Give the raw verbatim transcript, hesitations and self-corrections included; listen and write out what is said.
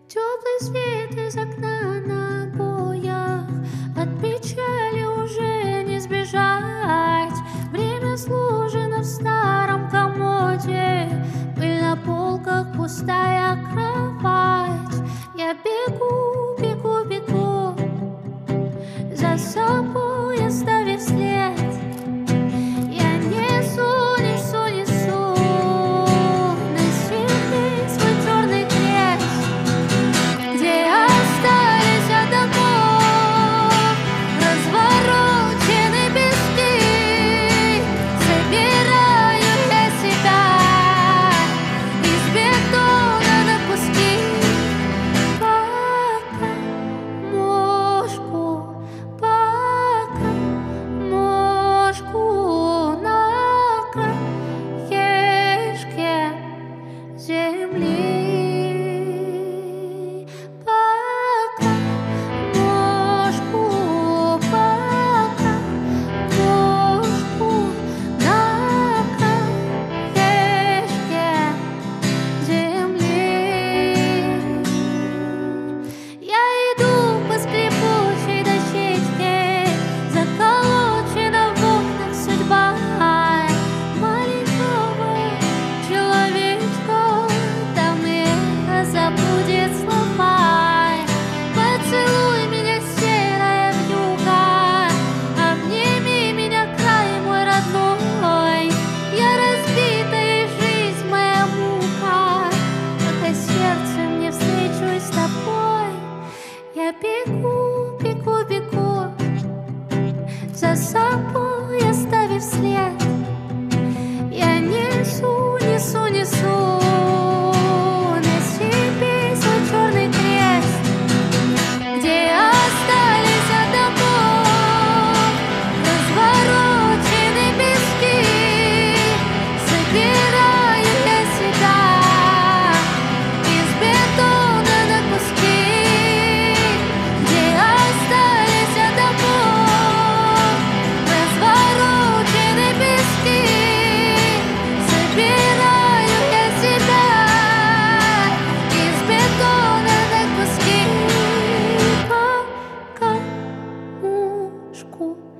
Теплый свет из окна на обоях, от печали уже не сбежать. Время сложено в старом комоде, пыль на полках, пустая кровать. Я бегу, бегу, бегу, за собой оставив след. Я несу, несу, несу на себе свой черный крест, где остались от домов разворочены пески. Собираю я себя из бетона на куски. Пока мошку, пока мошку на краешке земли. Пока мошку, пока мошку на краешке земли. Я иду по скрипучей дощечке, заколочена в окнах судьба маленького человечка. Там эхо забудет слова. Поцелуй меня, серая вьюга, обними меня, край мой родной. Я разбита, и жизнь моя мука, пока сердцем не встречусь с тобой. Я бегу, бегу, бегу, за собой оставив след. Я несу, несу, несу на себе свой черный крест, где остались от домов разворочены пески. Собираю я себя из бетона на куски, где остались от домов разворочены пески. Собираю я себя из бетона на куски. Пока мушку